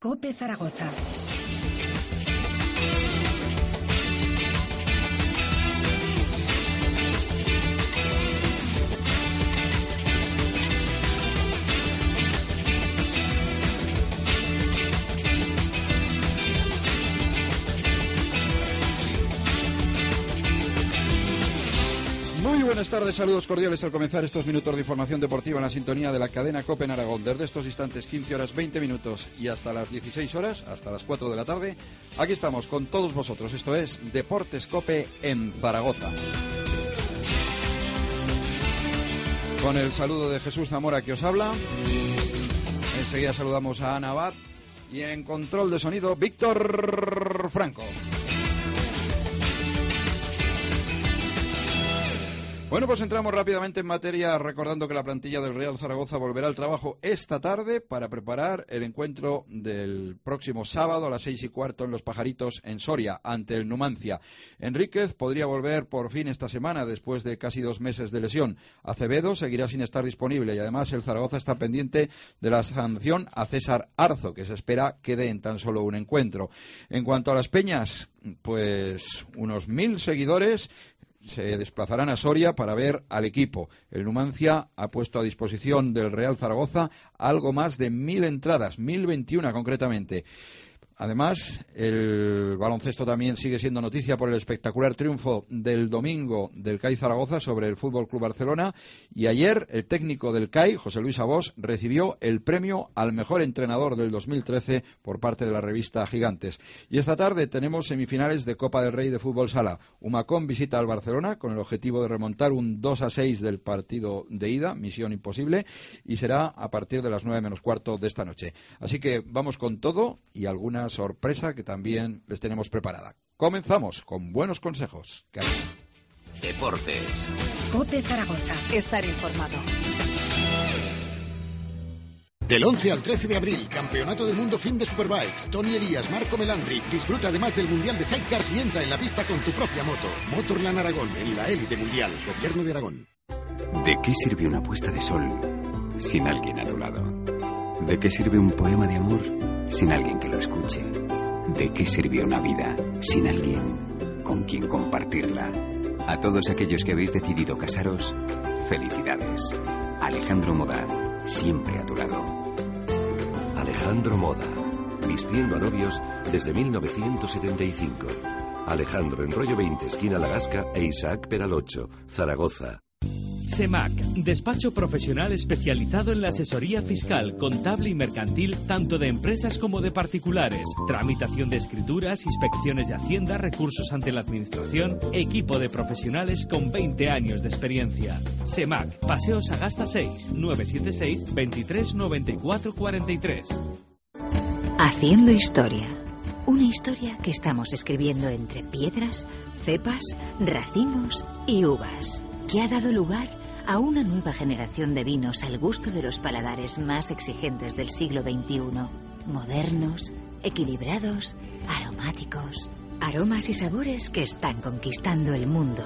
COPE Zaragoza. Muy buenas tardes, saludos cordiales al comenzar estos minutos de información deportiva en la sintonía de la cadena COPE en Aragón. Desde estos instantes, 15 horas 20 minutos y hasta las 16 horas, hasta las 4 de la tarde, aquí estamos con todos vosotros. Esto es Deportes COPE en Zaragoza. Con el saludo de Jesús Zamora que os habla. Enseguida saludamos a Ana Abad y en control de sonido, Víctor Franco. Bueno, pues entramos rápidamente en materia recordando que la plantilla del Real Zaragoza volverá al trabajo esta tarde para preparar el encuentro del próximo sábado a las 6:15 en Los Pajaritos en Soria ante el Numancia. Enríquez podría volver por fin esta semana después de casi 2 meses de lesión. Acevedo seguirá sin estar disponible y además el Zaragoza está pendiente de la sanción a César Arzo, que se espera quede en tan solo un encuentro. En cuanto a las peñas, pues unos 1.000 seguidores se desplazarán a Soria para ver al equipo. El Numancia ha puesto a disposición del Real Zaragoza algo más de 1.000 entradas, 1.021 concretamente. Además, el baloncesto también sigue siendo noticia por el espectacular triunfo del domingo del CAI Zaragoza sobre el Fútbol Club Barcelona, y ayer el técnico del CAI, José Luis Abós, recibió el premio al mejor entrenador del 2013 por parte de la revista Gigantes. Y esta tarde tenemos semifinales de Copa del Rey de Fútbol Sala. Humacón visita al Barcelona con el objetivo de remontar un 2-6 del partido de ida, misión imposible, y será a partir de las 9:15 de esta noche. Así que vamos con todo y algunas sorpresa que también les tenemos preparada. Comenzamos con buenos consejos. Deportes. COPE Zaragoza. Estar informado. Del 11 al 13 de abril, Campeonato del Mundo Fin de Superbikes. Tony Elías, Marco Melandri. Disfruta además del Mundial de Sidecars y entra en la pista con tu propia moto. Motorland Aragón, en la élite mundial. Gobierno de Aragón. ¿De qué sirve una puesta de sol sin alguien a tu lado? ¿De qué sirve un poema de amor sin alguien que lo escuche? ¿De qué sirve una vida sin alguien con quien compartirla? A todos aquellos que habéis decidido casaros, felicidades. Alejandro Moda, siempre a tu lado. Alejandro Moda, vistiendo a novios desde 1975. Alejandro en Rollo 20, esquina La Gasca, e Isaac Peralocho, Zaragoza. SEMAC, despacho profesional especializado en la asesoría fiscal, contable y mercantil, tanto de empresas como de particulares. Tramitación de escrituras, inspecciones de Hacienda, recursos ante la Administración, equipo de profesionales con 20 años de experiencia. SEMAC, Paseo Sagasta 6, 976 23 94 43. Haciendo historia. Una historia que estamos escribiendo entre piedras, cepas, racimos y uvas, que ha dado lugar a una nueva generación de vinos al gusto de los paladares más exigentes del siglo XXI. Modernos, equilibrados, aromáticos. Aromas y sabores que están conquistando el mundo.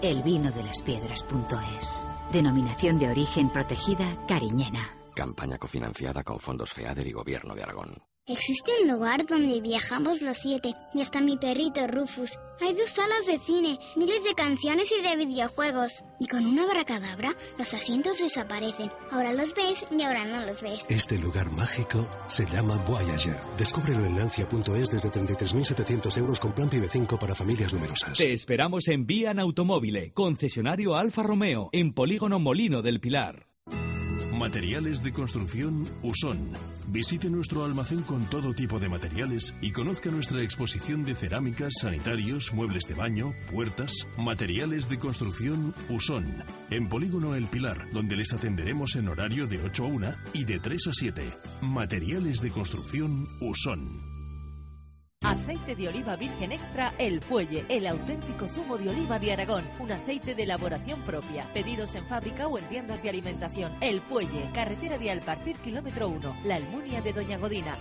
Elvinodelaspiedras.es. Denominación de origen protegida Cariñena. Campaña cofinanciada con fondos FEADER y Gobierno de Aragón. Existe un lugar donde viajamos los 7 y hasta mi perrito Rufus. Hay 2 salas de cine, miles de canciones y de videojuegos. Y con una abracadabra, los asientos desaparecen. Ahora los ves y ahora no los ves. Este lugar mágico se llama Voyager. Descúbrelo en lancia.es desde 33.700 euros con plan PIB 5 para familias numerosas. Te esperamos en Vian Automóvil, concesionario Alfa Romeo, en Polígono Molino del Pilar. Materiales de construcción Usón. Visite nuestro almacén con todo tipo de materiales y conozca nuestra exposición de cerámicas, sanitarios, muebles de baño, puertas. Materiales de construcción Usón. En Polígono El Pilar, donde les atenderemos en horario de 8 a 1 y de 3 a 7. Materiales de construcción Usón. Aceite de oliva virgen extra El Fuelle, el auténtico zumo de oliva de Aragón. Un aceite de elaboración propia. Pedidos en fábrica o en tiendas de alimentación. El Fuelle, carretera de Alpartir, kilómetro 1. La Almunia de Doña Godina,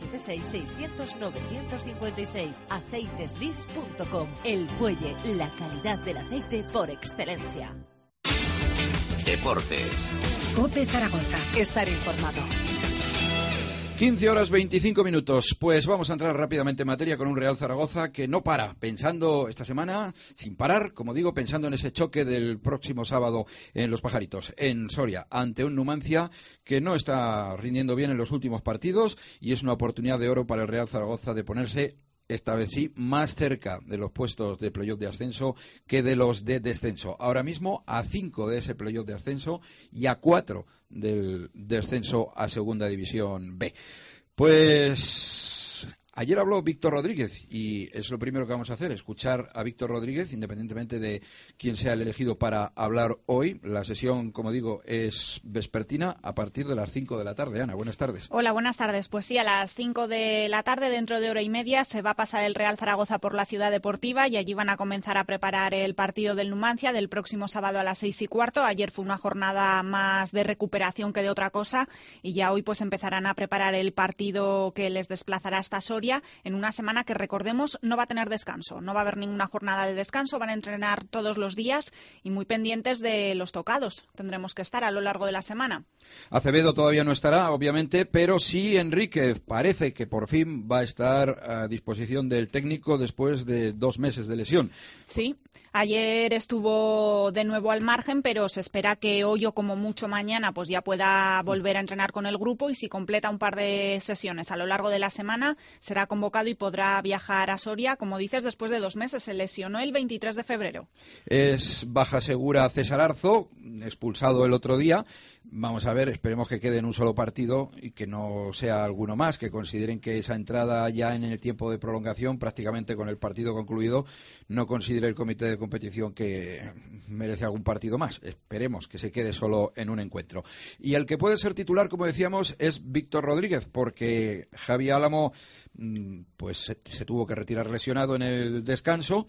976-600-956. Aceiteslis.com. El Fuelle, la calidad del aceite por excelencia. Deportes. COPE Zaragoza. Estar informado. 15 horas 25 minutos. Pues vamos a entrar rápidamente en materia con un Real Zaragoza que no para, pensando esta semana, sin parar, como digo, pensando en ese choque del próximo sábado en Los Pajaritos, en Soria, ante un Numancia que no está rindiendo bien en los últimos partidos y es una oportunidad de oro para el Real Zaragoza de ponerse, esta vez sí, más cerca de los puestos de playoff de ascenso que de los de descenso. Ahora mismo a 5 de ese playoff de ascenso y a 4 del descenso a Segunda División B. Pues ayer habló Víctor Rodríguez y es lo primero que vamos a hacer, escuchar a Víctor Rodríguez, independientemente de quién sea el elegido para hablar hoy. La sesión, como digo, es vespertina a partir de las 5 de la tarde. Ana, buenas tardes. Hola, buenas tardes. Pues sí, a las 5 de la tarde, dentro de hora y media, se va a pasar el Real Zaragoza por la Ciudad Deportiva y allí van a comenzar a preparar el partido del Numancia del próximo sábado a las 6:15. Ayer fue una jornada más de recuperación que de otra cosa y ya hoy pues empezarán a preparar el partido que les desplazará hasta Soria en una semana que, recordemos, no va a tener descanso. No va a haber ninguna jornada de descanso, van a entrenar todos los días y muy pendientes de los tocados. Tendremos que estar a lo largo de la semana. Acevedo todavía no estará, obviamente, pero sí Enríquez parece que por fin va a estar a disposición del técnico después de 2 meses de lesión. Sí. Ayer estuvo de nuevo al margen, pero se espera que hoy o como mucho mañana pues ya pueda volver a entrenar con el grupo y si completa un par de sesiones a lo largo de la semana será convocado y podrá viajar a Soria, como dices, después de 2 meses. Se lesionó el 23 de febrero. Es baja segura César Arzo, expulsado el otro día. Vamos a ver, esperemos que quede en un solo partido y que no sea alguno más, que consideren que esa entrada ya en el tiempo de prolongación, prácticamente con el partido concluido, no considere el comité de competición que merece algún partido más. Esperemos que se quede solo en un encuentro. Y el que puede ser titular, como decíamos, es Víctor Rodríguez, porque Javi Álamo pues se tuvo que retirar lesionado en el descanso.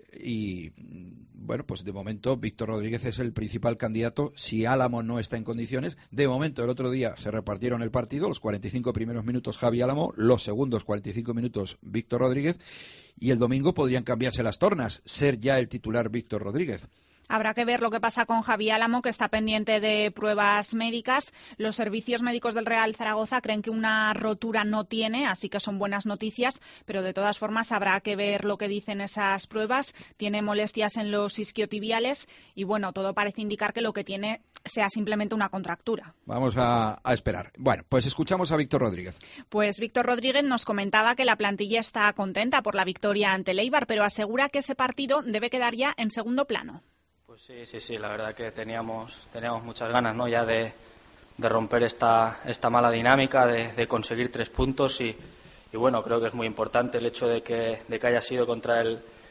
Y bueno, pues de momento Víctor Rodríguez es el principal candidato si Álamo no está en condiciones. De momento, el otro día se repartieron el partido, los 45 primeros minutos Javi Álamo, los segundos 45 minutos Víctor Rodríguez, y el domingo podrían cambiarse las tornas, ser ya el titular Víctor Rodríguez. Habrá que ver lo que pasa con Javi Álamo, que está pendiente de pruebas médicas. Los servicios médicos del Real Zaragoza creen que una rotura no tiene, así que son buenas noticias, pero de todas formas habrá que ver lo que dicen esas pruebas. Tiene molestias en los isquiotibiales y bueno, todo parece indicar que lo que tiene sea simplemente una contractura. Vamos a esperar. Bueno, pues escuchamos a Víctor Rodríguez. Pues Víctor Rodríguez nos comentaba que la plantilla está contenta por la victoria ante el Eibar, pero asegura que ese partido debe quedar ya en segundo plano. Pues sí, la verdad que teníamos muchas ganas, ¿no? Ya de romper esta mala dinámica, de conseguir 3 puntos y bueno, creo que es muy importante el hecho de que haya sido contra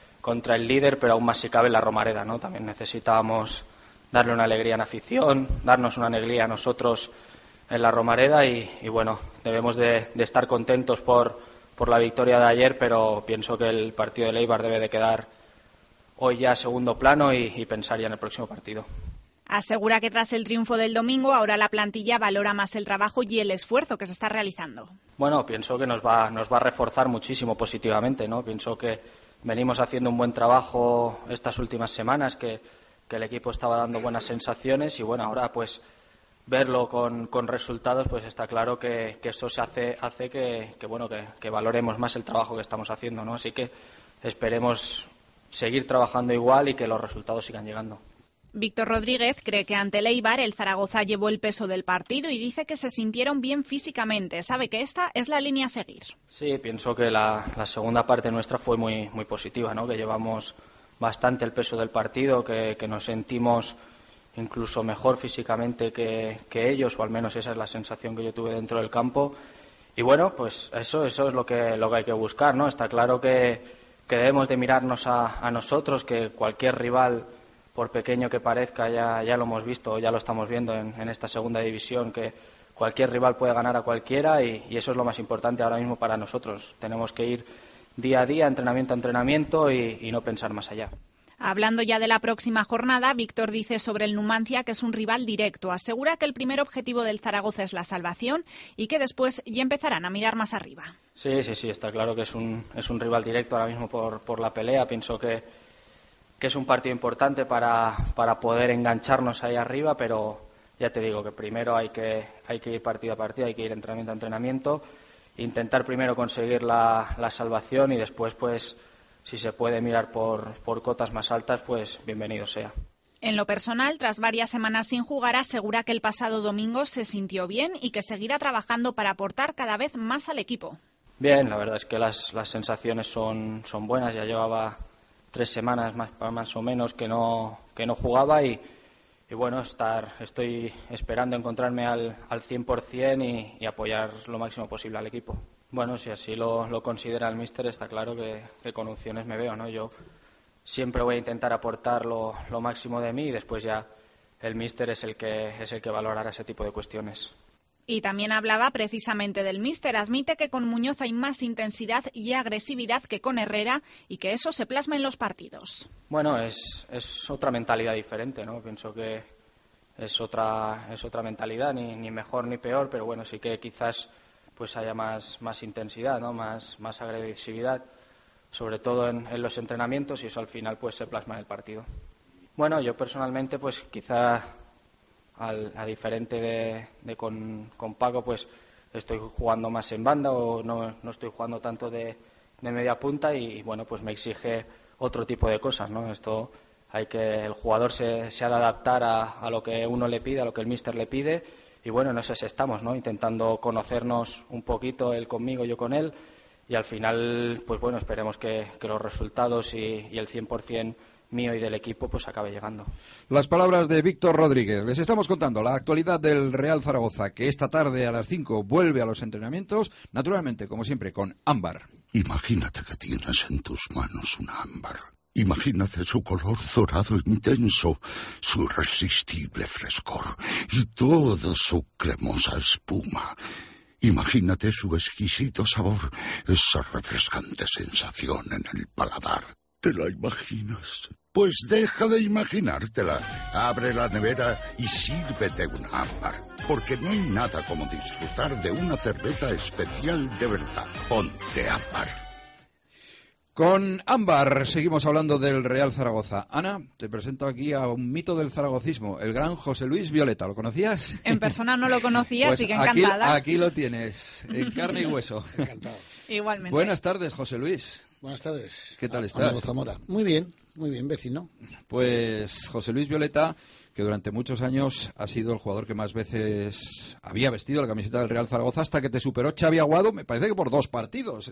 el líder, pero aún más si cabe la Romareda, ¿no? También necesitábamos darle una alegría a la afición, darnos una alegría a nosotros en la Romareda y bueno, debemos de estar contentos por la victoria de ayer, pero pienso que el partido de Eibar debe de quedar hoy ya a segundo plano y pensar ya en el próximo partido. Asegura que tras el triunfo del domingo, ahora la plantilla valora más el trabajo y el esfuerzo que se está realizando. Bueno, pienso que nos va a reforzar muchísimo positivamente, ¿no? Pienso que venimos haciendo un buen trabajo estas últimas semanas, que el equipo estaba dando buenas sensaciones y bueno, ahora pues verlo con resultados, pues está claro que eso se hace que valoremos más el trabajo que estamos haciendo, ¿no? Así que esperemos seguir trabajando igual y que los resultados sigan llegando. Víctor Rodríguez cree que ante el Eibar el Zaragoza llevó el peso del partido y dice que se sintieron bien físicamente. Sabe que esta es la línea a seguir. Sí, pienso que la segunda parte nuestra fue muy positiva, ¿no? Que llevamos bastante el peso del partido, que nos sentimos incluso mejor físicamente que ellos, o al menos esa es la sensación que yo tuve dentro del campo. Y bueno, pues eso es lo que hay que buscar, ¿no? Está claro que debemos de mirarnos a nosotros, que cualquier rival, por pequeño que parezca, ya lo hemos visto, ya lo estamos viendo en esta segunda división, que cualquier rival puede ganar a cualquiera y eso es lo más importante ahora mismo para nosotros. Tenemos que ir día a día, entrenamiento a entrenamiento y no pensar más allá. Hablando ya de la próxima jornada, Víctor dice sobre el Numancia que es un rival directo. Asegura que el primer objetivo del Zaragoza es la salvación y que después ya empezarán a mirar más arriba. Sí, está claro que es un rival directo ahora mismo por la pelea. Pienso que es un partido importante para poder engancharnos ahí arriba, pero ya te digo que primero hay que ir partido a partido, hay que ir entrenamiento a entrenamiento, intentar primero conseguir la salvación y después, pues, si se puede mirar por cotas más altas, pues bienvenido sea. En lo personal, tras varias semanas sin jugar, asegura que el pasado domingo se sintió bien y que seguirá trabajando para aportar cada vez más al equipo. Bien, la verdad es que las sensaciones son buenas. Ya llevaba 3 semanas más o menos que no jugaba y bueno, estoy esperando encontrarme al 100% y apoyar lo máximo posible al equipo. Bueno, si así lo considera el míster, está claro que con opciones me veo, ¿no? Yo siempre voy a intentar aportar lo máximo de mí y después ya el míster es el que valorará ese tipo de cuestiones. Y también hablaba precisamente del míster. Admite que con Muñoz hay más intensidad y agresividad que con Herrera y que eso se plasma en los partidos. Bueno, es otra mentalidad diferente, ¿no? Pienso que es otra mentalidad, ni mejor ni peor, pero bueno, sí que quizás pues haya más intensidad, ¿no? Más agresividad, sobre todo en los entrenamientos, y eso al final pues se plasma en el partido. Bueno, yo personalmente pues quizá a diferente de con Paco, pues estoy jugando más en banda o no estoy jugando tanto de media punta y bueno, pues me exige otro tipo de cosas, ¿no? Esto el jugador se ha de adaptar a lo que uno le pide, a lo que el míster le pide y bueno, en eso estamos, ¿no? Intentando conocernos un poquito, él conmigo, yo con él y al final, pues bueno, esperemos que los resultados y el 100% mío y del equipo pues acabe llegando. Las palabras de Víctor Rodríguez. Les estamos contando la actualidad del Real Zaragoza, que esta tarde a las 5 vuelve a los entrenamientos, naturalmente, como siempre, con ámbar. Imagínate que tienes en tus manos un ámbar. Imagínate su color dorado intenso, su irresistible frescor y toda su cremosa espuma. Imagínate su exquisito sabor, esa refrescante sensación en el paladar. ¿Te la imaginas? Pues deja de imaginártela. Abre la nevera y sírvete un ámbar. Porque no hay nada como disfrutar de una cerveza especial de verdad. Ponte ámbar. Con ámbar seguimos hablando del Real Zaragoza. Ana, te presento aquí a un mito del zaragocismo, el gran José Luis Violeta. ¿Lo conocías? En persona no lo conocía, pues así que encantada. Aquí lo tienes, en carne y hueso. Encantado. Igualmente. Buenas tardes, José Luis. Buenas tardes. ¿Qué tal estás? Amigo Zamora. Muy bien, vecino. Pues José Luis Violeta, que durante muchos años ha sido el jugador que más veces había vestido la camiseta del Real Zaragoza, hasta que te superó Xavi Aguado, me parece que por 2 partidos,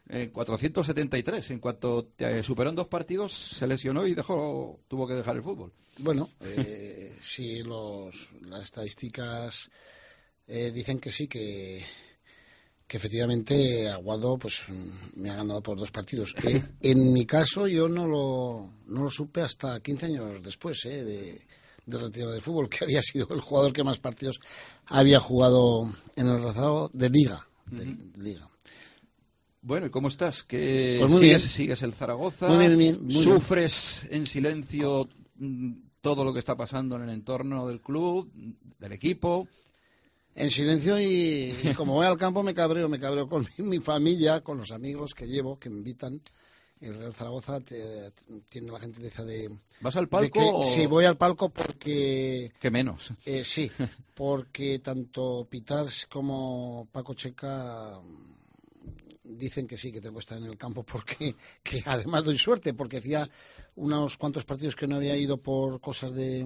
473. En cuanto te superó en 2 partidos, se lesionó y tuvo que dejar el fútbol. Bueno, sí, las estadísticas dicen que sí, que efectivamente Aguado pues me ha ganado por 2 partidos. En mi caso yo no lo supe hasta 15 años después de retiro del fútbol, que había sido el jugador que más partidos había jugado en el Zaragoza de Liga. Liga. Bueno, ¿y cómo estás? Pues ¿Sigues el Zaragoza? Muy bien. ¿Sufres en silencio todo lo que está pasando en el entorno del club, del equipo? En silencio y como voy al campo me cabreo con mi familia, con los amigos que llevo, que me invitan. El Real Zaragoza tiene la gentileza de... ¿Vas al palco? Sí, voy al palco porque... ¿Qué menos? Sí, porque tanto Pitars como Paco Checa dicen que sí, que tengo que estar en el campo porque además doy suerte, porque hacía unos cuantos partidos que no había ido por cosas de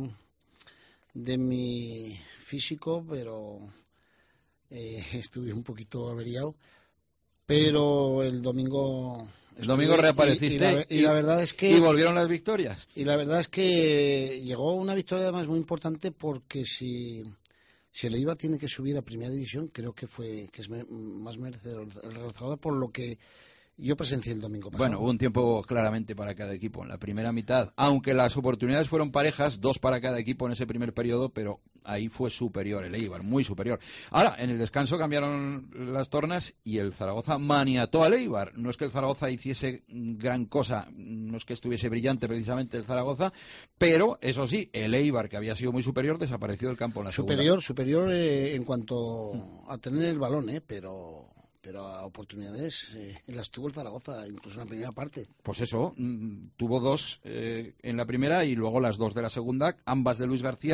mi físico, pero estuve un poquito averiado. Pero el domingo reapareciste y la verdad es que... ¿Y volvieron las victorias? Y la verdad es que llegó una victoria además muy importante, porque si el Eibar tiene que subir a Primera División, creo que es más merecedor el Real Zaragoza por lo que yo presencié el domingo pasado. Bueno, hubo un tiempo claramente para cada equipo en la primera mitad, aunque las oportunidades fueron parejas, 2 para cada equipo en ese primer periodo, pero ahí fue superior el Eibar, muy superior. Ahora, en el descanso cambiaron las tornas y el Zaragoza maniató al Eibar. No es que el Zaragoza hiciese gran cosa, no es que estuviese brillante precisamente el Zaragoza, pero eso sí, el Eibar, que había sido muy superior, desapareció del campo en la segunda. Superior en cuanto a tener el balón, pero a oportunidades las tuvo el Zaragoza, incluso en la primera parte. Pues eso, tuvo 2 en la primera y luego las 2 de la segunda, ambas de Luis García,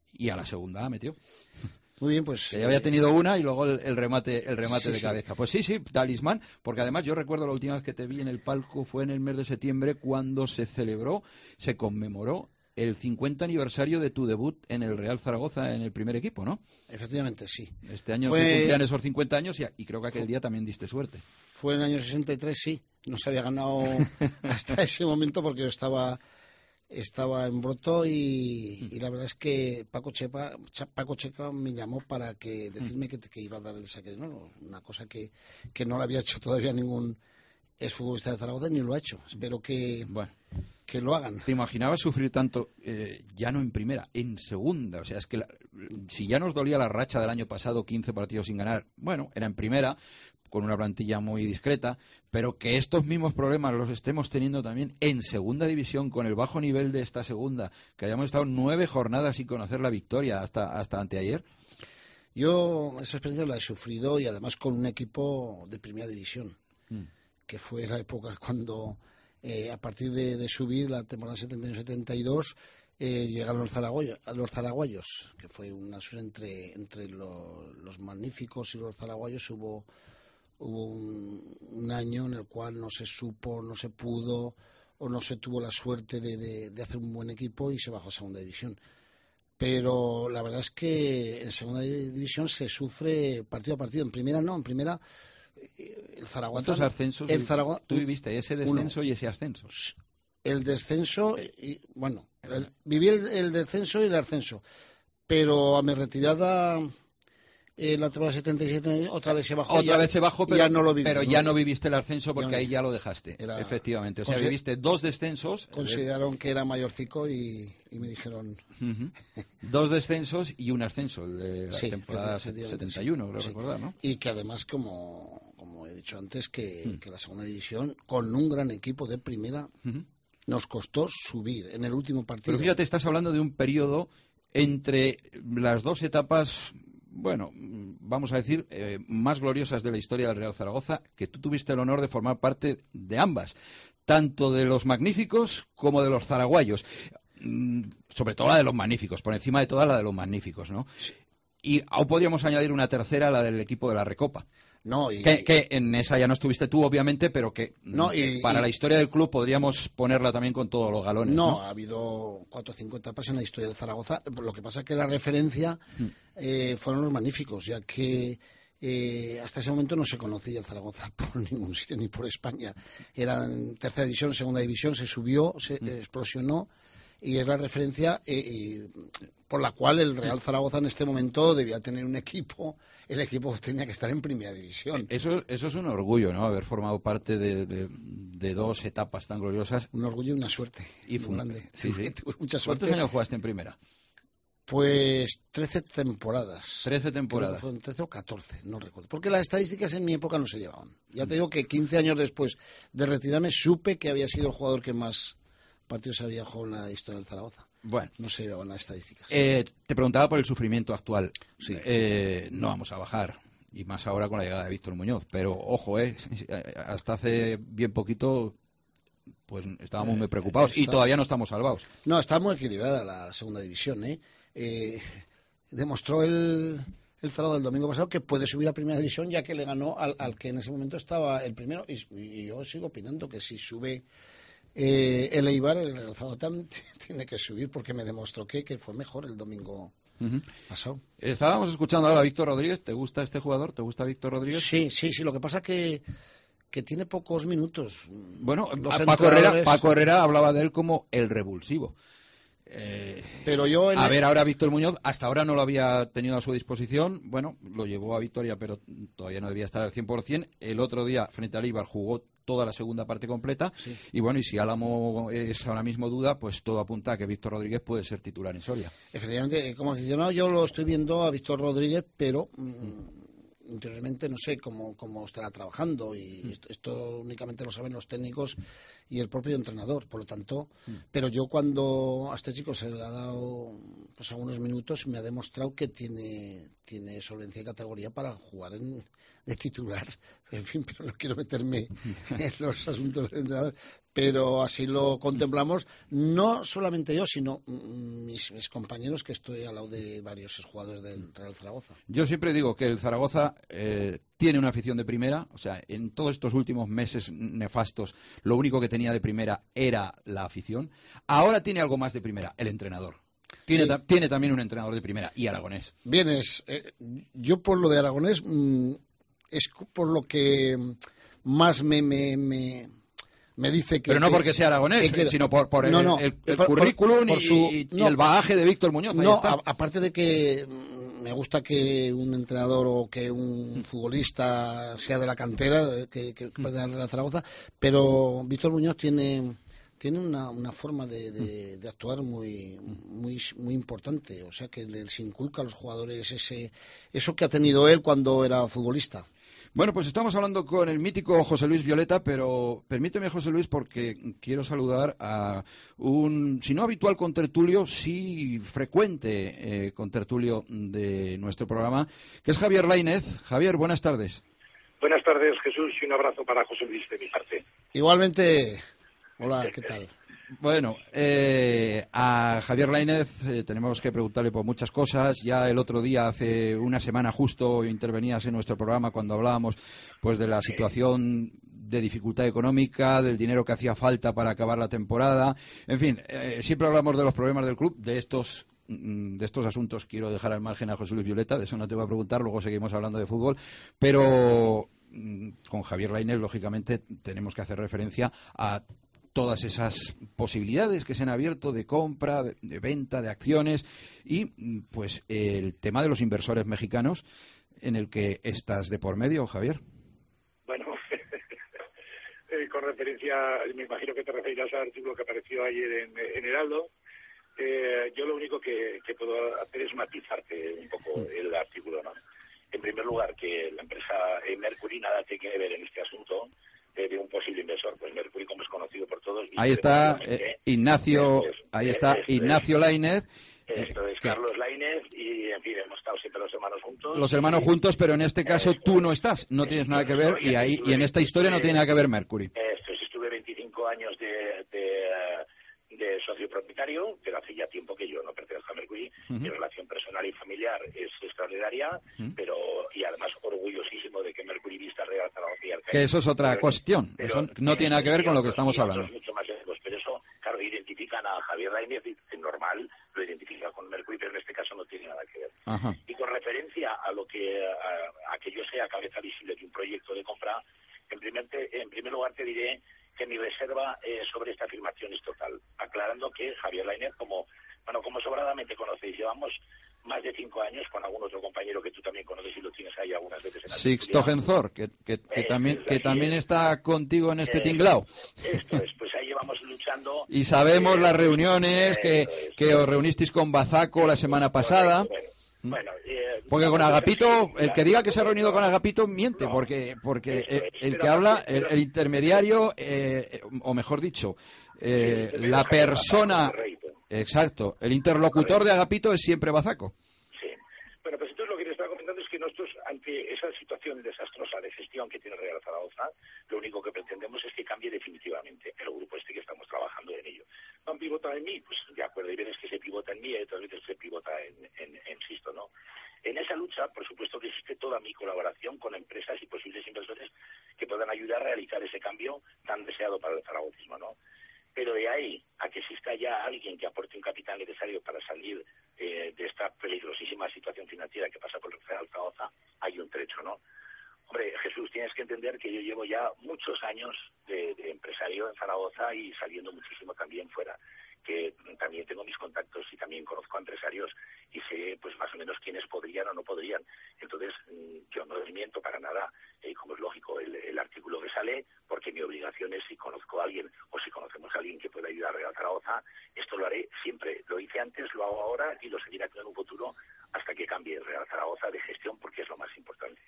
y a la segunda la metió. Muy bien, pues... Que ya había tenido una y luego el remate de cabeza. Pues sí, talismán, porque además yo recuerdo la última vez que te vi en el palco fue en el mes de septiembre cuando se conmemoró el 50 aniversario de tu debut en el Real Zaragoza en el primer equipo, ¿no? Efectivamente, sí. Este año cumplían esos 50 años y creo que aquel día también diste suerte. Fue en el año 63, sí. No se había ganado hasta ese momento porque yo estaba en Broto y la verdad es que Paco Checa me llamó para decirme que iba a dar el saque de oro, una cosa que no lo había hecho todavía ningún exfutbolista de Zaragoza ni lo ha hecho. Espero que lo hagan. ¿Te imaginabas sufrir tanto, ya no en primera, en segunda? O sea, es que si ya nos dolía la racha del año pasado, 15 partidos sin ganar, bueno, era en primera, con una plantilla muy discreta, pero que estos mismos problemas los estemos teniendo también en segunda división, con el bajo nivel de esta segunda, que hayamos estado 9 jornadas sin conocer la victoria hasta anteayer. Yo esa experiencia la he sufrido y además con un equipo de primera división, que fue la época cuando a partir de subir la temporada 71-72 llegaron los zaraguayos, que fue una suerte entre los magníficos y los zaraguayos. Hubo un año en el cual no se supo, no se pudo o no se tuvo la suerte de hacer un buen equipo y se bajó a segunda división. Pero la verdad es que en segunda división se sufre partido a partido. En primera no, en primera el Zaragoza... ¿Cuántos ascensos tú viviste? ¿Ese descenso y ese ascenso? El descenso, viví el descenso y el ascenso. Pero a mi retirada... la temporada 77 otra vez se bajó. Pero ya no lo viví. Pero ya no viviste el ascenso porque ahí ya lo dejaste. Efectivamente. O sea, viviste 2 descensos. Consideraron que era mayorcico y me dijeron... 2 descensos y un ascenso, el de la temporada 71, creo recordar, ¿no? Y que además, como he dicho antes, que la segunda división, con un gran equipo de primera, nos costó subir en el último partido. Pero fíjate, estás hablando de un periodo entre las 2 etapas... Bueno, vamos a decir, más gloriosas de la historia del Real Zaragoza, que tú tuviste el honor de formar parte de ambas, tanto de los magníficos como de los zaraguayos, sobre todo la de los magníficos, por encima de toda la de los magníficos, ¿no? Sí. Y aún podríamos añadir una tercera, la del equipo de la Recopa. Que en esa ya no estuviste tú, obviamente, pero que para la historia del club podríamos ponerla también con todos los galones. No, ha habido 4 o 5 etapas en la historia del Zaragoza. Lo que pasa es que la referencia fueron los magníficos, ya que hasta ese momento no se conocía el Zaragoza por ningún sitio, ni por España. Era en tercera división, segunda división, se subió, se explosionó. Y es la referencia por la cual el Real Zaragoza en este momento debía tener un equipo. El equipo tenía que estar en primera división. Eso es un orgullo, ¿no? Haber formado parte de 2 etapas tan gloriosas. Un orgullo y una suerte muy grande. Sí. Tuve mucha suerte. ¿Cuántos años jugaste en primera? Pues 13 temporadas. 13 temporadas. Creo que fueron 13 o 14, no recuerdo. Porque las estadísticas en mi época no se llevaban. Ya te digo que 15 años después de retirarme supe que había sido el jugador que más partidos había jugado en la historia del Zaragoza. Bueno, no se llevaban las estadísticas. Te preguntaba por el sufrimiento actual. Sí. No vamos a bajar, y más ahora con la llegada de Víctor Muñoz. Pero ojo, hasta hace bien poquito, pues estábamos muy preocupados y todavía no estamos salvados. No, está muy equilibrada la segunda división. Demostró el Zaragoza del domingo pasado que puede subir a primera división, ya que le ganó al que en ese momento estaba el primero. Y yo sigo opinando que si sube el Eibar, el Real Zaragoza tiene que subir, porque me demostró que fue mejor el domingo pasado. Estábamos escuchando ahora a Víctor Rodríguez. ¿Te gusta este jugador? ¿Te gusta Víctor Rodríguez? Sí. Lo que pasa es que tiene pocos minutos. Bueno, Paco Herrera hablaba de él como el revulsivo. Pero yo ver ahora Víctor Muñoz, hasta ahora no lo había tenido a su disposición. Bueno, lo llevó a Vitoria, pero todavía no debía estar al 100%. El otro día, frente al Eibar, jugó toda la segunda parte completa. Sí. Y bueno, y si Álamo es ahora mismo duda, pues todo apunta a que Víctor Rodríguez puede ser titular en Soria. Efectivamente, como aficionado yo lo estoy viendo a Víctor Rodríguez, pero interiormente no sé cómo estará trabajando, y esto únicamente lo saben los técnicos y el propio entrenador, por lo tanto, pero yo cuando a este chico se le ha dado pues algunos minutos, me ha demostrado que tiene solvencia y categoría para jugar de titular. En fin, pero no quiero meterme en los asuntos del entrenador, pero así lo contemplamos, no solamente yo, sino mis compañeros, que estoy al lado de varios jugadores del Real Zaragoza. Yo siempre digo que el Zaragoza tiene una afición de primera, o sea, en todos estos últimos meses nefastos, lo único que tenía de primera era la afición. Ahora tiene algo más de primera, el entrenador. Tiene también un entrenador de primera, y Aragonés. Bien, yo por lo de Aragonés es por lo que más me dice que... Pero no porque sea Aragonés, sino por el currículum y el bagaje de Víctor Muñoz. No, aparte de que me gusta que un entrenador o que un futbolista sea de la cantera, que pertenece a la Zaragoza, pero Víctor Muñoz tiene una forma de actuar muy importante, o sea que les inculca a los jugadores eso que ha tenido él cuando era futbolista. Bueno, pues estamos hablando con el mítico José Luis Violeta, pero permíteme, José Luis, porque quiero saludar a un, si no habitual contertulio, sí frecuente contertulio de nuestro programa, que es Javier Lainez. Javier, buenas tardes. Buenas tardes, Jesús, y un abrazo para José Luis de mi parte. Igualmente. Hola, ¿qué tal? Bueno, a Javier Lainez tenemos que preguntarle por muchas cosas. Ya el otro día, hace una semana justo, intervenías en nuestro programa cuando hablábamos pues de la situación de dificultad económica, del dinero que hacía falta para acabar la temporada. En fin, siempre hablamos de los problemas del club, de estos asuntos quiero dejar al margen a José Luis Violeta, de eso no te voy a preguntar, luego seguimos hablando de fútbol, pero con Javier Lainez, lógicamente, tenemos que hacer referencia a todas esas posibilidades que se han abierto de compra, de venta, de acciones y pues el tema de los inversores mexicanos en el que estás de por medio, Javier. Bueno, con referencia, me imagino que te referirás al artículo que apareció ayer en Heraldo. Yo lo único que puedo hacer es matizarte un poco el artículo, ¿no? En primer lugar, que la empresa Mercury nada tiene que ver en este asunto de un posible inversor. Pues Mercury, como es conocido por todos... Ahí está Ignacio Lainez. Esto es Carlos Lainez y, en fin, hemos estado siempre los hermanos juntos. Los hermanos juntos, pero en este caso tú no estás, no tienes nada que ver y en esta historia no tiene nada que ver Mercury. Estuve 25 años de socio propietario, pero hace ya tiempo que yo no pertenezco a Mercury. Mi relación personal y familiar es extraordinaria, y además orgullosísimo de que Mercury vista Real Zaragoza y Arcadia. Que eso es otra cuestión, eso no tiene nada que ver con lo que estamos hablando. Mucho más lejos, pero eso, claro, identifican a Javier Lainez, normal, lo identifica con Mercury, pero en este caso no tiene nada que ver. Ajá. Y con referencia a lo que a que yo sea cabeza visible de un proyecto de compra, en primer lugar te diré que mi reserva sobre esta afirmación es total, aclarando que Javier Lainez, como sobradamente conocéis, llevamos más de 5 años con algún otro compañero que tú también conoces y lo tienes ahí algunas veces en la Sixto Genzor, que también está contigo en este tinglao. Esto es, pues ahí llevamos luchando. Y sabemos las reuniones que os reunisteis con Bazaco la semana pasada. Bueno, porque con Agapito, el que diga que se ha reunido con Agapito miente, porque el que habla, el intermediario, o mejor dicho, la persona, exacto, el interlocutor de Agapito es siempre Bazaco. Sí. Bueno, pues entonces lo que te estaba comentando es que nosotros, ante esa situación desastrosa de gestión que tiene Real Zaragoza, lo único que pretendemos es que cambie definitivamente el grupo que estamos trabajando en ello. ¿No han pivotado en mí? Pues de acuerdo, hay veces que se pivota en mí y otras veces se pivota en Sisto, ¿no? En esa lucha, por supuesto que existe toda mi colaboración con empresas y posibles inversores que puedan ayudar a realizar ese cambio tan deseado para el zaragocismo, ¿no? Pero de ahí a que exista ya alguien que aporte un capital necesario para salir de esta peligrosísima situación financiera que pasa por el Real Zaragoza, hay un trecho, ¿no? Hombre, Jesús, tienes que entender que yo llevo ya muchos años de empresario en Zaragoza y saliendo muchísimo también fuera, que también tengo mis contactos y también conozco a empresarios y sé pues más o menos quiénes podrían o no podrían. Entonces, yo no les miento para nada, como es lógico, el artículo que sale, porque mi obligación es, si conozco a alguien o si conocemos a alguien que pueda ayudar a Real Zaragoza, esto lo haré siempre. Lo hice antes, lo hago ahora y lo seguiré haciendo en un futuro hasta que cambie el Real Zaragoza de gestión, porque es lo más importante.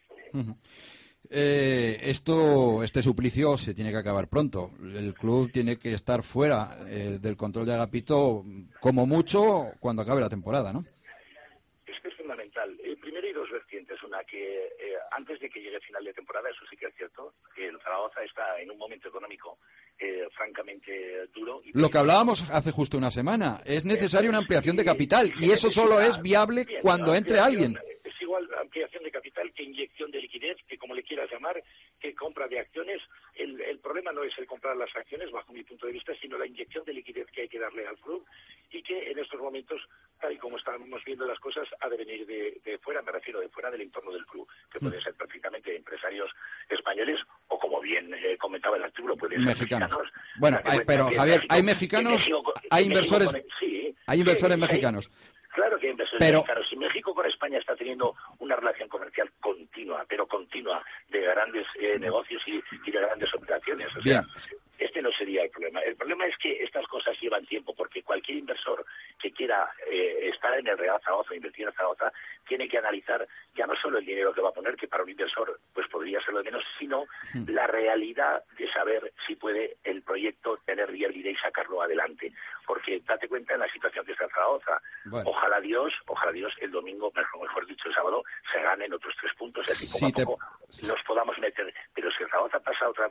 Este suplicio se tiene que acabar pronto. El club tiene que estar fuera del control de Agapito como mucho cuando acabe la temporada, ¿no? Es que es fundamental. Primero hay dos vertientes, es una, que antes de que llegue final de temporada, eso sí que es cierto, que el Zaragoza está en un momento económico francamente duro. Lo que hablábamos hace justo una semana, es necesaria una ampliación de capital y eso solo es viable cuando entre alguien. Es igual ampliación de capital que inyección de liquidez, que como le quieras llamar, que compra de acciones. El problema no es el comprar las acciones, bajo mi punto de vista, sino la inyección de liquidez que hay que darle al club y que en estos momentos, tal y como estamos viendo las cosas, ha de venir de fuera, me refiero de fuera del entorno del club, que pueden ser perfectamente empresarios españoles o, como bien comentaba el artículo, pueden ser mexicanos. Bueno, pero Javier, hay mexicanos, hay inversores, hay inversores mexicanos. Claro que hay inversores mexicanos. Si México con España está teniendo una relación comercial continua, pero continua, de grandes negocios y de grandes operaciones. O sea, este no sería el problema. El problema es que estas cosas llevan tiempo, porque cualquier inversor que quiera estar en el Real Zaragoza, invertir en Zaragoza, tiene que analizar ya no solo el dinero que va a poner, que para un inversor pues podría ser lo de menos, sino la realidad de saber si puede el proyecto tener viabilidad y sacarlo adelante. Porque date cuenta en la situación que está en Zaragoza. Bueno. Ojalá Dios, el domingo, mejor dicho el sábado, se ganen otros 3 puntos, así poco a poco nos podamos meter. Pero si el Zaragoza pasa otro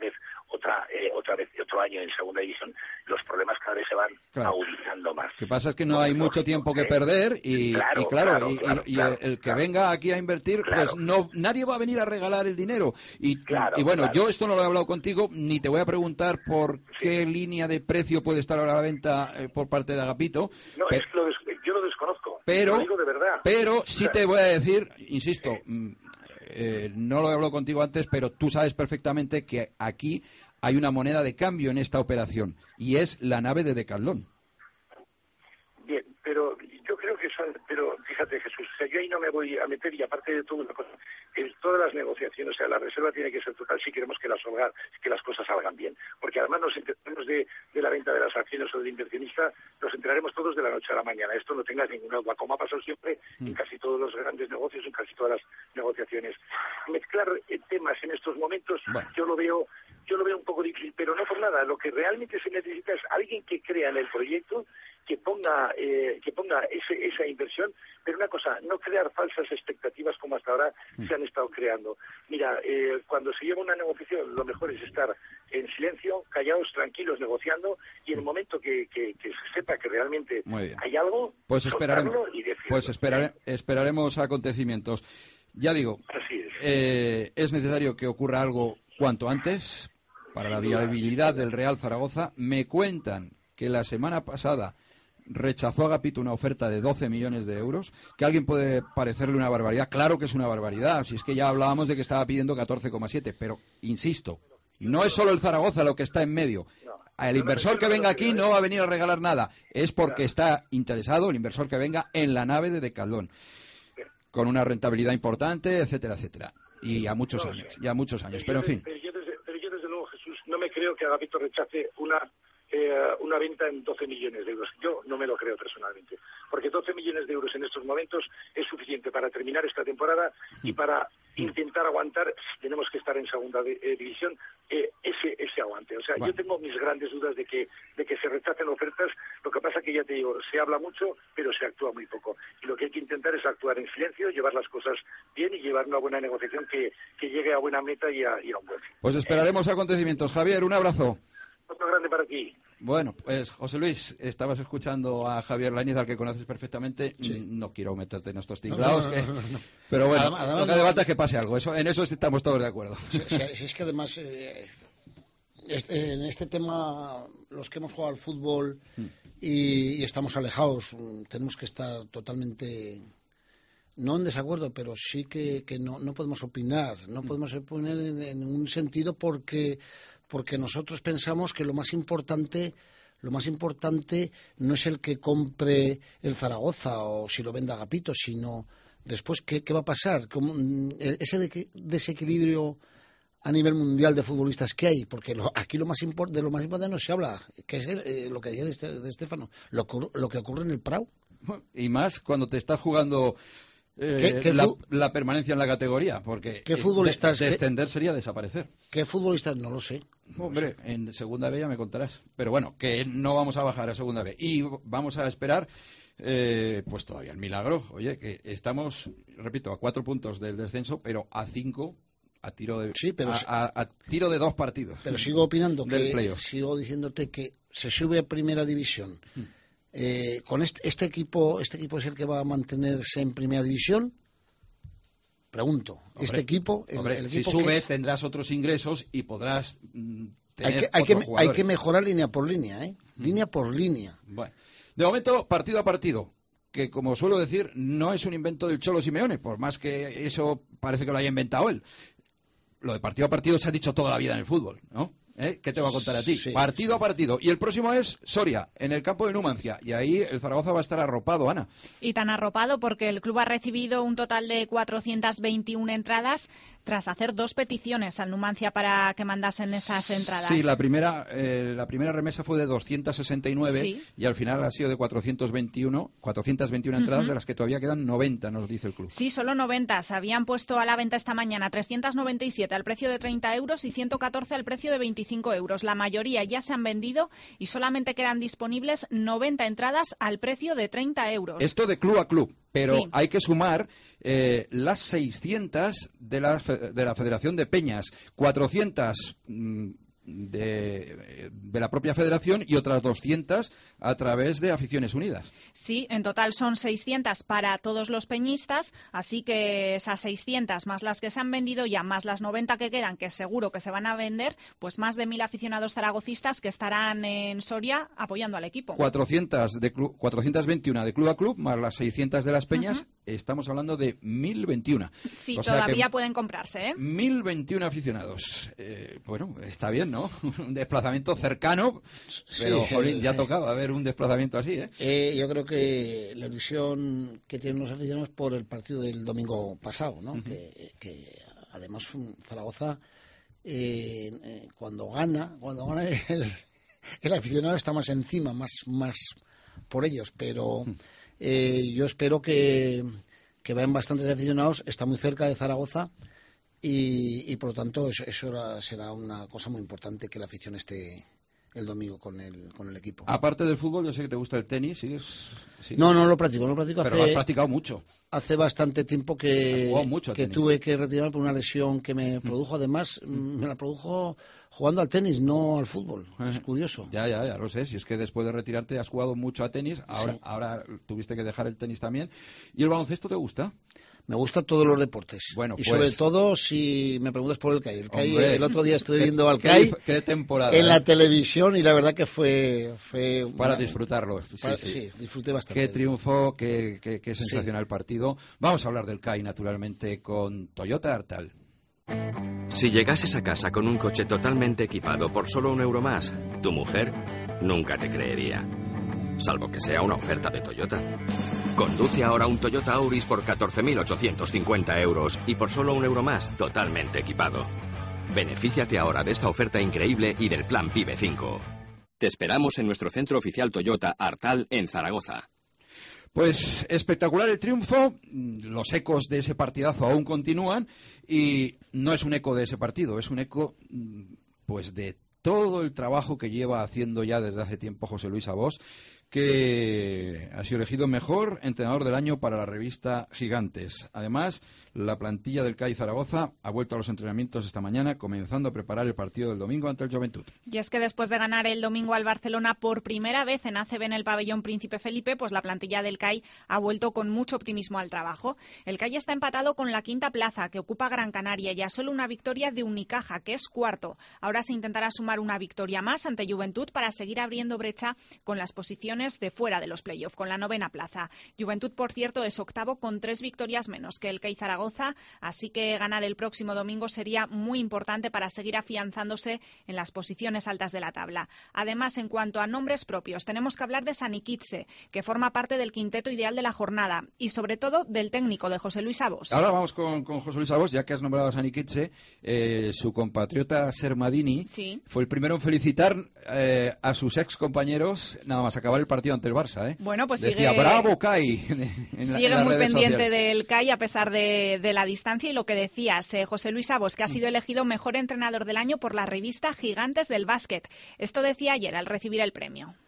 año en segunda división, los problemas cada vez se van agudizando más. Lo que pasa es que no hay mucho tiempo que perder y el que venga aquí a invertir, pues nadie va a venir a regalar el dinero. Y bueno, yo esto no lo he hablado contigo, ni te voy a preguntar por qué línea de precio puede estar ahora a la venta por parte de Agapito. No, yo lo desconozco. Pero, lo digo de verdad. Pero sí te voy a decir, insisto, no lo he hablado contigo antes, pero tú sabes perfectamente que aquí hay una moneda de cambio en esta operación y es la nave de Decathlon. Bien, pero yo creo que pero fíjate, Jesús, o sea, yo ahí no me voy a meter, y aparte de todo una cosa, todas las negociaciones, o sea, la reserva tiene que ser total si queremos que las cosas salgan bien, porque además nos enteraremos de la venta de las acciones o del inversionista, nos enteraremos todos de la noche a la mañana. Esto no tengas ninguna duda, como ha pasado siempre en casi todos los grandes negocios, en casi todas las negociaciones. Mezclar temas en estos momentos, yo lo veo un poco difícil, pero no por nada. Lo que realmente se necesita es alguien que crea en el proyecto, que ponga esa inversión, pero una cosa, no crear falsas expectativas como hasta ahora se han estado creando. Mira, cuando se lleva una negociación, lo mejor es estar en silencio, callados, tranquilos, negociando, y en el momento que se sepa que realmente hay algo, pues esperaremos acontecimientos. Ya digo, es necesario que ocurra algo cuanto antes para la viabilidad del Real Zaragoza. Me cuentan que la semana pasada rechazó Agapito una oferta de 12 millones de euros, que a alguien puede parecerle una barbaridad. Claro que es una barbaridad, si es que ya hablábamos de que estaba pidiendo 14,7, pero insisto, no es solo el Zaragoza lo que está en medio. El inversor que venga aquí no va a venir a regalar nada, es porque está interesado el inversor que venga en la nave de Decathlon, con una rentabilidad importante, etcétera, etcétera, y a muchos años, pero en fin. Pero yo desde luego, Jesús, no me creo que Agapito rechace una venta en 12 millones de euros. Yo no me lo creo personalmente, porque 12 millones de euros en estos momentos es suficiente para terminar esta temporada y para intentar aguantar, si tenemos que estar en segunda división, ese aguante. O sea, yo tengo mis grandes dudas de que se rechacen ofertas. Lo que pasa que, ya te digo, se habla mucho, pero se actúa muy poco. Y lo que hay que intentar es actuar en silencio, llevar las cosas bien y llevar una buena negociación que llegue a buena meta y a un buen fin. Pues esperaremos acontecimientos. Javier, un abrazo. Otro grande para ti. Bueno, pues José Luis, estabas escuchando a Javier Lainez, al que conoces perfectamente. No quiero meterte en estos tinglados, no. Pero bueno, además, lo que debate es que pase algo. En eso estamos todos de acuerdo. Si es que además, en este tema, los que hemos jugado al fútbol y estamos alejados, tenemos que estar totalmente, no en desacuerdo, pero sí que no podemos opinar. No podemos opinar en un sentido porque nosotros pensamos que lo más importante no es el que compre el Zaragoza o si lo venda Agapito, sino después qué va a pasar, ese desequilibrio a nivel mundial de futbolistas que hay, porque aquí de lo más importante no se habla, que es lo que decía de Estéfano, lo que ocurre en el Prado. Y más cuando te estás jugando la permanencia en la categoría, porque descender sería desaparecer. ¿Qué futbolistas? No lo sé. Hombre, en segunda B ya me contarás. Pero bueno, que no vamos a bajar a segunda B. Y vamos a esperar pues todavía el milagro. Oye, que estamos, repito, a 4 puntos del descenso, pero a 5 a tiro de a tiro de 2 partidos. Pero sigo opinando que sigo diciéndote que se sube a primera división. Con este equipo es el que va a mantenerse en primera división. Pregunto, hombre, este equipo, el equipo si subes tendrás otros ingresos y podrás tener hay que mejorar línea por línea, línea por línea. Bueno, de momento partido a partido, que como suelo decir no es un invento del Cholo Simeone, por más que eso parece que lo haya inventado él. Lo de partido a partido se ha dicho toda la vida en el fútbol, ¿no? ¿Qué te va a contar a ti? Sí, partido a partido. Y el próximo es Soria, en el campo de Numancia. Y ahí el Zaragoza va a estar arropado, Ana. Y tan arropado porque el club ha recibido un total de 421 entradas tras hacer 2 peticiones al Numancia para que mandasen esas entradas. Sí, la primera remesa fue de 269 sí. Y al final ha sido de 421 entradas, de las que todavía quedan 90, nos dice el club. Sí, solo 90. Se habían puesto a la venta esta mañana 397 al precio de 30 euros y 114 al precio de 25 euros. La mayoría ya se han vendido y solamente quedan disponibles 90 entradas al precio de 30 euros. Esto de club a club, pero sí. Hay que sumar las 600 de la Federación de Peñas, 400 de la propia federación y otras 200 a través de Aficiones Unidas. Sí, en total son 600 para todos los peñistas, así que esas 600 más las que se han vendido ya, más las 90 que quedan, que seguro que se van a vender, pues más de 1.000 aficionados zaragocistas que estarán en Soria apoyando al equipo. 421 de club a club, más las 600 de las peñas, estamos hablando de 1.021. Sí, o sea, todavía pueden comprarse, 1.021 aficionados. Bueno, está bien, ¿no? Un desplazamiento cercano, pero sí, jolín, ya tocaba ver un desplazamiento así, yo creo que la ilusión que tienen los aficionados por el partido del domingo pasado, ¿no? Que además Zaragoza cuando gana el aficionado está más encima, más por ellos, pero yo espero que vayan bastantes aficionados, está muy cerca de Zaragoza. Y por lo tanto eso será una cosa muy importante, que la afición esté el domingo con el equipo. Aparte del fútbol, yo sé que te gusta el tenis. ¿Sigues? No lo practico. Pero lo has practicado mucho. Hace bastante tiempo que tuve que retirarme por una lesión que me produjo. Además, me la produjo jugando al tenis, no al fútbol. Es curioso. Ya lo sé. Si es que después de retirarte has jugado mucho a tenis, ahora tuviste que dejar el tenis también. ¿Y el baloncesto te gusta? Me gustan todos los deportes. Bueno, y sobre todo si me preguntas por el CAI. El CAI, el otro día estuve viendo al CAI en la televisión y la verdad que fue para disfrutarlo. Sí, disfruté bastante. Qué triunfo, qué sensacional partido. Vamos a hablar del CAI, naturalmente, con Toyota Artal. Si llegases a casa con un coche totalmente equipado por solo €1 más, tu mujer nunca te creería. Salvo que sea una oferta de Toyota. Conduce ahora un Toyota Auris por 14.850 euros y por solo €1 más, totalmente equipado. Benefíciate ahora de esta oferta increíble y del plan PIBE 5. Te esperamos en nuestro centro oficial Toyota Artal en Zaragoza. Pues espectacular el triunfo, los ecos de ese partidazo aún continúan y no es un eco de ese partido, es un eco pues de todo el trabajo que lleva haciendo ya desde hace tiempo José Luis Abós, que ha sido elegido mejor entrenador del año para la revista Gigantes. Además, la plantilla del CAI Zaragoza ha vuelto a los entrenamientos esta mañana, comenzando a preparar el partido del domingo ante el Joventut. Y es que después de ganar el domingo al Barcelona por primera vez en ACB en el pabellón Príncipe Felipe, pues la plantilla del CAI ha vuelto con mucho optimismo al trabajo. El CAI está empatado con la quinta plaza que ocupa Gran Canaria y a solo una victoria de Unicaja, que es cuarto. Ahora se intentará sumar una victoria más ante Joventut para seguir abriendo brecha con las posiciones de fuera de los playoffs, con la 9ª plaza. Joventut, por cierto, es octavo con 3 victorias menos que el CAI Zaragoza, así que ganar el próximo domingo sería muy importante para seguir afianzándose en las posiciones altas de la tabla. Además, en cuanto a nombres propios, tenemos que hablar de Saniquitze, que forma parte del quinteto ideal de la jornada, y sobre todo del técnico de José Luis Abós. Ahora vamos con José Luis Abós, ya que has nombrado a Saniquitze. Su compatriota Sermadini fue el primero en felicitar a sus ex compañeros nada más acabar el partido ante el Barça, Bueno, pues decía, bravo CAI. Sigue muy pendiente del CAI a pesar de la distancia, y lo que decías, José Luis Abós, que ha sido elegido mejor entrenador del año por la revista Gigantes del Básquet. Esto decía ayer al recibir el premio.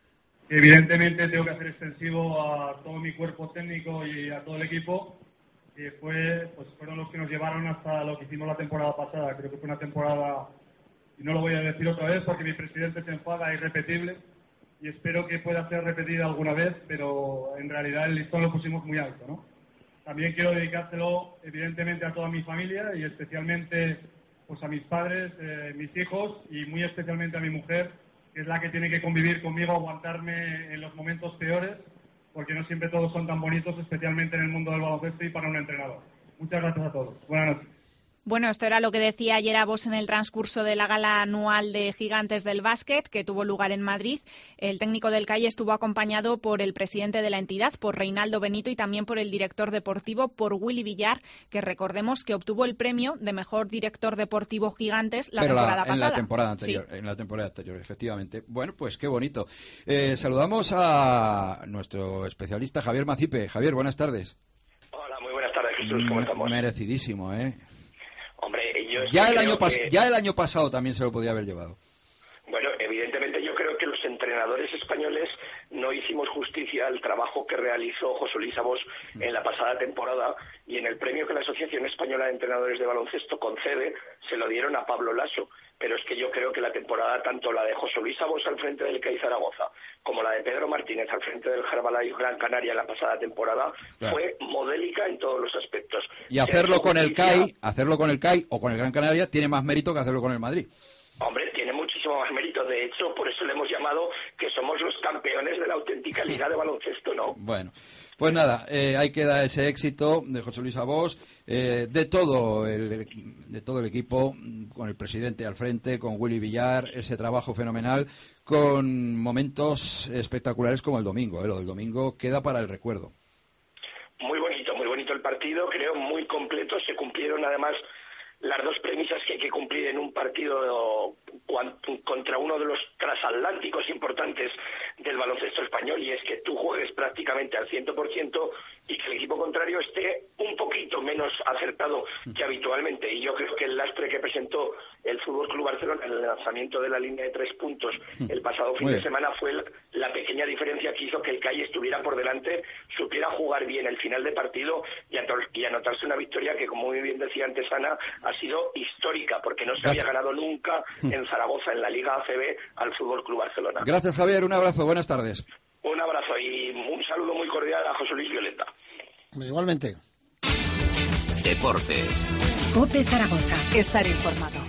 Evidentemente tengo que hacer extensivo a todo mi cuerpo técnico y a todo el equipo, que fueron los que nos llevaron hasta lo que hicimos la temporada pasada. Creo que fue una temporada, y no lo voy a decir otra vez porque mi presidente se enfada, irrepetible, y espero que pueda ser repetida alguna vez, pero en realidad el listón lo pusimos muy alto, ¿no? También quiero dedicárselo evidentemente a toda mi familia y especialmente pues a mis padres, mis hijos y muy especialmente a mi mujer, que es la que tiene que convivir conmigo, aguantarme en los momentos peores, porque no siempre todos son tan bonitos, especialmente en el mundo del baloncesto y para un entrenador. Muchas gracias a todos. Buenas noches. Bueno, esto era lo que decía ayer Abos en el transcurso de la gala anual de Gigantes del Básquet, que tuvo lugar en Madrid. El técnico del CAI estuvo acompañado por el presidente de la entidad, por Reinaldo Benito, y también por el director deportivo, por Willy Villar, que recordemos que obtuvo el premio de mejor director deportivo Gigantes temporada pasada. En la temporada anterior, sí. En la temporada anterior, efectivamente. Bueno, pues qué bonito. Saludamos a nuestro especialista Javier Macipe. Javier, buenas tardes. Hola, muy buenas tardes, Jesús. ¿Cómo estamos? Merecidísimo, ¿eh? Hombre, yo ya el año pasado también se lo podía haber llevado. Bueno, evidentemente yo creo que los entrenadores españoles no hicimos justicia al trabajo que realizó José Luis Abos en la pasada temporada, y en el premio que la Asociación Española de Entrenadores de Baloncesto concede se lo dieron a Pablo Laso. Pero es que yo creo que la temporada, tanto la de José Luis Abos al frente del CAI Zaragoza como la de Pedro Martínez al frente del Herbalife Gran Canaria la pasada temporada, claro, fue modélica en todos los aspectos. Y hacerlo con el CAI o con el Gran Canaria tiene más mérito que hacerlo con el Madrid. Hombre, tiene muchísimo más mérito. De hecho, por eso le hemos llamado que somos los campeones de la auténtica liga de baloncesto, ¿no? Bueno, pues nada, ahí queda ese éxito de José Luis Abos, de todo el equipo, con el presidente al frente, con Willy Villar, ese trabajo fenomenal, con momentos espectaculares como el domingo. Lo del domingo queda para el recuerdo. Muy bonito el partido, creo muy completo. Se cumplieron además las dos premisas que hay que cumplir en un partido contra uno de los transatlánticos importantes del baloncesto español, y es que tú juegues prácticamente al 100% y que el equipo contrario esté un poquito menos acertado que habitualmente. Y yo creo que el lastre que presentó el Fútbol Club Barcelona en el lanzamiento de la línea de 3 puntos el pasado fin de semana fue la pequeña diferencia que hizo que el CAI estuviera por delante, supiera jugar bien el final de partido y anotarse una victoria que, como muy bien decía antes Ana, ha sido histórica, porque no se había ganado nunca en Zaragoza, en la Liga ACB, al Fútbol Club Barcelona. Gracias, Javier. Un abrazo. Buenas tardes. Un abrazo y un saludo muy cordial a José Luis Violeta. Igualmente. Deportes. COPE Zaragoza. Estar informado.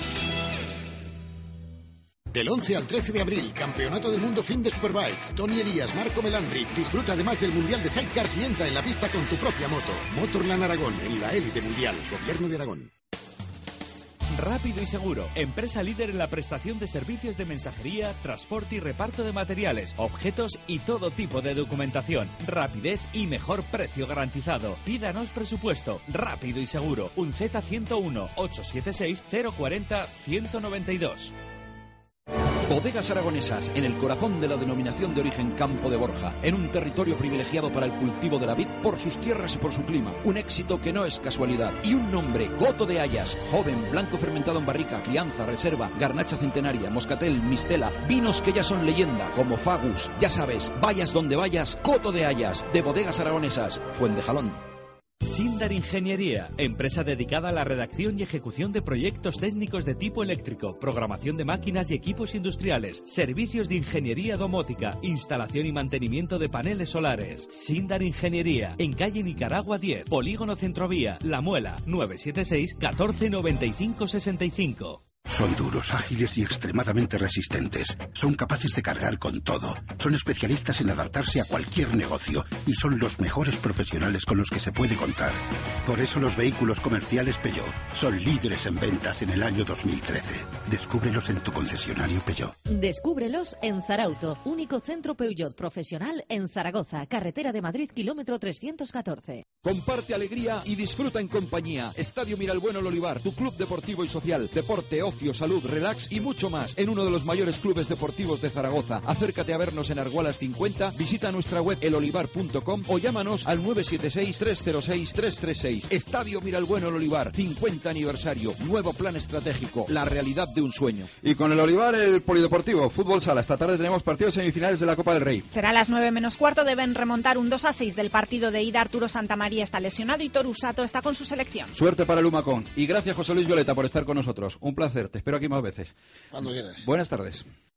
Del 11 al 13 de abril, Campeonato del Mundo FIM de Superbikes. Tony Elías, Marco Melandri. Disfruta además del Mundial de Sidecars y entra en la pista con tu propia moto. Motorland Aragón, en la élite mundial. Gobierno de Aragón. Rápido y Seguro, empresa líder en la prestación de servicios de mensajería, transporte y reparto de materiales, objetos y todo tipo de documentación. Rapidez y mejor precio garantizado. Pídanos presupuesto. Rápido y Seguro. Un Z101 876 040 192. Bodegas Aragonesas, en el corazón de la denominación de origen Campo de Borja, en un territorio privilegiado para el cultivo de la vid por sus tierras y por su clima. Un éxito que no es casualidad. Y un nombre, Coto de Hayas, joven, blanco fermentado en barrica, crianza, reserva, garnacha centenaria, moscatel, mistela, vinos que ya son leyenda, como Fagus. Ya sabes, vayas donde vayas, Coto de Hayas, de Bodegas Aragonesas, Fuentejalón. Sindar Ingeniería, empresa dedicada a la redacción y ejecución de proyectos técnicos de tipo eléctrico, programación de máquinas y equipos industriales, servicios de ingeniería domótica, instalación y mantenimiento de paneles solares. Sindar Ingeniería, en calle Nicaragua 10, Polígono Centrovía, La Muela, 976 14 95 65. Son duros, ágiles y extremadamente resistentes. Son capaces de cargar con todo. Son especialistas en adaptarse a cualquier negocio y son los mejores profesionales con los que se puede contar. Por eso los vehículos comerciales Peugeot son líderes en ventas en el año 2013. Descúbrelos en tu concesionario Peugeot. Descúbrelos en Zarauto, único centro Peugeot profesional en Zaragoza, carretera de Madrid, kilómetro 314. Comparte alegría y disfruta en compañía. Estadio Miralbueno El Olivar, tu club deportivo y social. Deporte, ocio ocio, salud, relax y mucho más en uno de los mayores clubes deportivos de Zaragoza. Acércate a vernos en Argualas 50, visita nuestra web elolivar.com o llámanos al 976-306-336. Estadio Miralbueno El Olivar, 50 aniversario, nuevo plan estratégico, la realidad de un sueño. Y con el Olivar, el polideportivo, fútbol sala. Esta tarde tenemos partidos semifinales de la Copa del Rey. Será a las 9 menos cuarto, deben remontar un 2-6 del partido de ida. Arturo Santamaría está lesionado y Toru Sato está con su selección. Suerte para el Humacón. Y gracias, José Luis Violeta, por estar con nosotros. Un placer, te espero aquí más veces. Cuando quieras. Buenas tardes.